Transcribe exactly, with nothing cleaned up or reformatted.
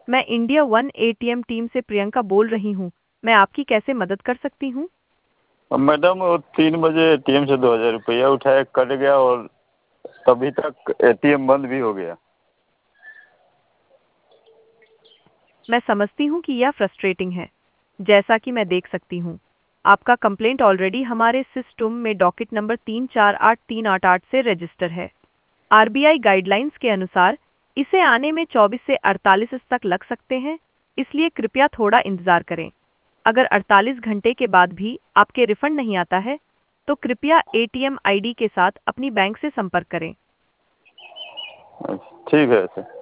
मैं India one ATM team से प्रियंका बोल रही हूँ। मैं आपकी कैसे मदद कर सकती हूँ? मैडम वो तीन बजे एटीएम से दो हज़ार रुपया उठाया, कट गया और तभी तक एटीएम बंद भी हो गया। मैं समझती हूँ कि यह फ्रस्ट्रेटिंग है। जैसा कि मैं देख सकती हूँ, आपका कंप्लेंट ऑलरेडी हमारे सिस्टम में डॉकेट नंबर तीन चार आठ तीन आठ आठ से रजिस्टर है। आरबीआई गाइडलाइंस के अनुसार इसे आने में चौबीस से अड़तालीस तक लग सकते हैं, इसलिए कृपया थोड़ा इंतजार करें। अगर अड़तालीस घंटे के बाद भी आपके रिफंड नहीं आता है, तो कृपया एटीएम आईडी के साथ अपनी बैंक से संपर्क करें। ठीक है सर।